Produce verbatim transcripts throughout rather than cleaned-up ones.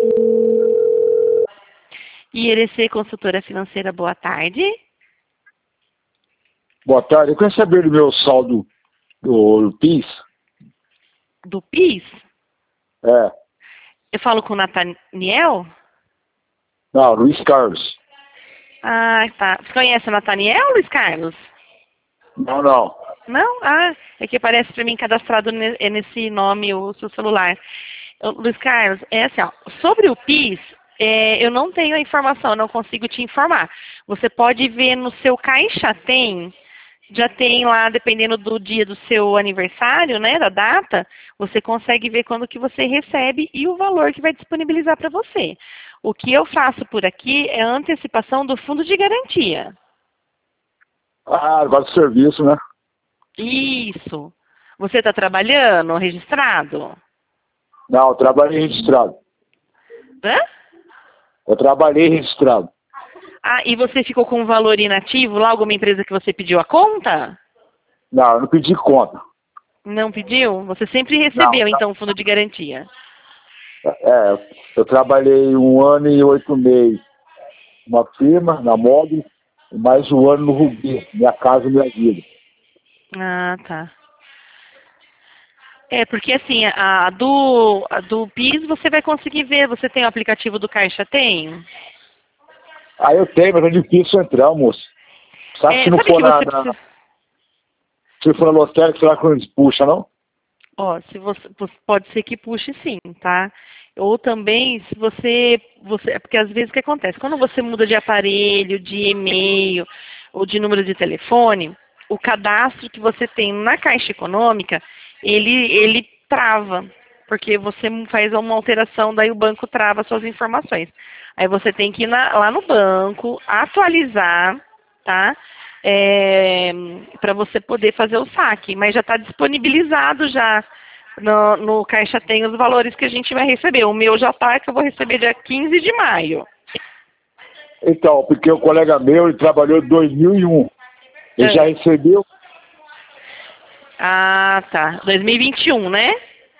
I R C Consultora Financeira, boa tarde. Boa tarde. Eu quero saber do meu saldo do PIS. Do PIS? É. Eu falo com o Nathaniel? Não, Luiz Carlos. Ah, tá. Você conhece o Nathaniel, Luiz Carlos? Não, não. Não? Ah, é que aparece para mim cadastrado nesse nome o seu celular. Luiz Carlos, é assim, ó, sobre o PIS, é, eu não tenho a informação, eu não consigo te informar. Você pode ver no seu Caixa Tem, já tem lá, dependendo do dia do seu aniversário, né, da data, você consegue ver quando que você recebe e o valor que vai disponibilizar para você. O que eu faço por aqui é a antecipação do fundo de garantia. Ah, agora do serviço, né? Isso. Você está trabalhando, registrado? Não, eu trabalhei registrado. Hã? Eu trabalhei registrado. Ah, e você ficou com um valor inativo lá, alguma empresa que você pediu a conta? Não, eu não pedi conta. Não pediu? Você sempre Não. recebeu, então, o fundo de garantia? É, eu trabalhei um ano e oito meses numa firma, na Mob, e mais um ano no Rubi, Minha Casa Minha Vida. Ah, tá. É, porque assim, a do, a do PIS você vai conseguir ver. Você tem o aplicativo do Caixa? Tem? Ah, eu tenho, mas é difícil entrar, moço. Sabe É, se não sabe for que na, você na precisa... se for na lotérica, será que não eles puxam, não? Ó, se você, pode ser que puxe sim, tá? Ou também, se você, você... Porque às vezes o que acontece? Quando você muda de aparelho, de e-mail ou de número de telefone, o cadastro que você tem na Caixa Econômica, ele, ele trava. Porque você faz uma alteração, daí o banco trava suas informações. Aí você tem que ir na, lá no banco, atualizar, tá? É, para você poder fazer o saque, mas já está disponibilizado já no, no Caixa Tem os valores que a gente vai receber. O meu já está, que eu vou receber dia quinze de maio. Então, porque o colega meu, ele trabalhou em dois mil e um. Ele É. já recebeu? Ah, tá. dois mil e vinte e um, né?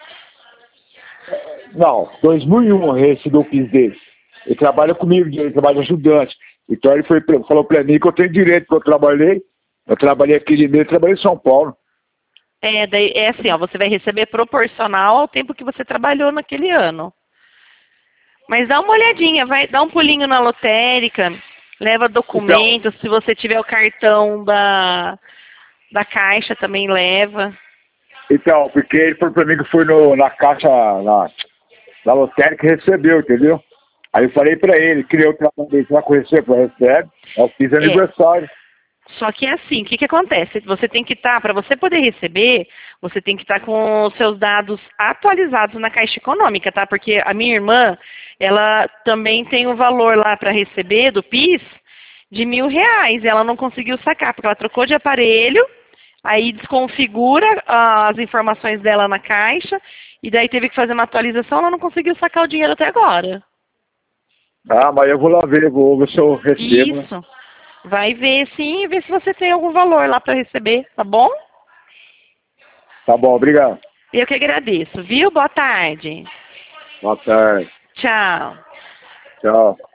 Não, dois mil e um ele recebeu o PIS dele. Ele trabalha comigo, ele trabalha de ajudante. Então ele foi, falou pra mim que eu tenho direito, porque eu trabalhei. Eu trabalhei aqui de meio, trabalhei em São Paulo. É, daí, é assim, ó, você vai receber proporcional ao tempo que você trabalhou naquele ano. Mas dá uma olhadinha, vai dar um pulinho na lotérica, leva Então, documentos, se você tiver o cartão da, da Caixa também leva. então, porque ele falou pra mim que foi no, na caixa, na, na lotérica e recebeu, entendeu? Aí eu falei pra ele, queria eu trabalhei, será que eu recebo? Eu recebo, eu fiz É. aniversário. Só que é assim, o que, que acontece? Você tem que estar, para você poder receber, você tem que estar com os seus dados atualizados na Caixa Econômica, tá? Porque a minha irmã, ela também tem o valor lá para receber do PIS de mil reais. E ela não conseguiu sacar, porque ela trocou de aparelho, aí desconfigura ah, as informações dela na Caixa, e daí teve que fazer uma atualização, ela não conseguiu sacar o dinheiro até agora. Ah, mas eu vou lá ver, vou ver se eu recebo, né? Isso. Vai ver sim, ver se você tem algum valor lá para receber, tá bom? Tá bom, obrigado. Eu que agradeço, viu? Boa tarde. Boa tarde. Tchau. Tchau.